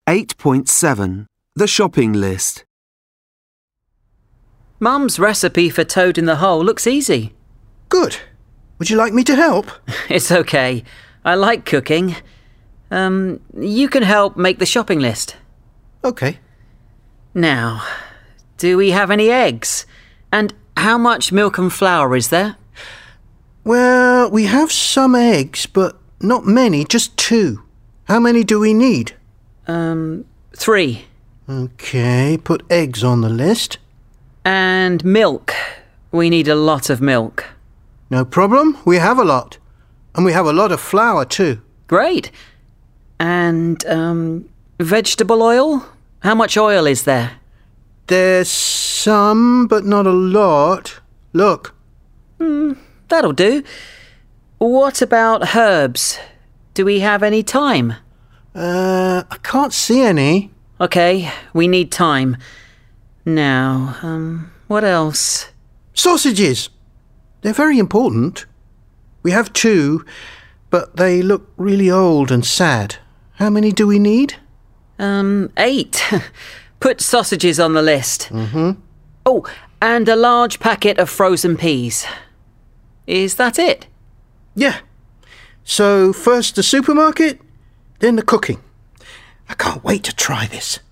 8.7. The shopping list. Mum's recipe for toad in the hole looks easy. Good. Would you like me to help? It's okay. I like cooking. You can help make the shopping list. OK. Now, do we have any eggs? And how much milk and flour is there? Well, we have some eggs, but not many, just 2. How many do we need? 3. OK, put eggs on the list. And milk. We need a lot of milk. No problem, we have a lot. And we have a lot of flour too. Great. And, vegetable oil? How much oil is there? There's some, but not a lot. Look. That'll do. What about herbs? Do we have any thyme? I can't see any. OK, we need thyme. Now, what else? Sausages! They're very important. We have 2, but they look really old and sad. How many do we need? 8. Put sausages on the list. Mm-hmm. Oh, and a large packet of frozen peas. Is that it? Yeah. So first the supermarket, then the cooking. I can't wait to try this.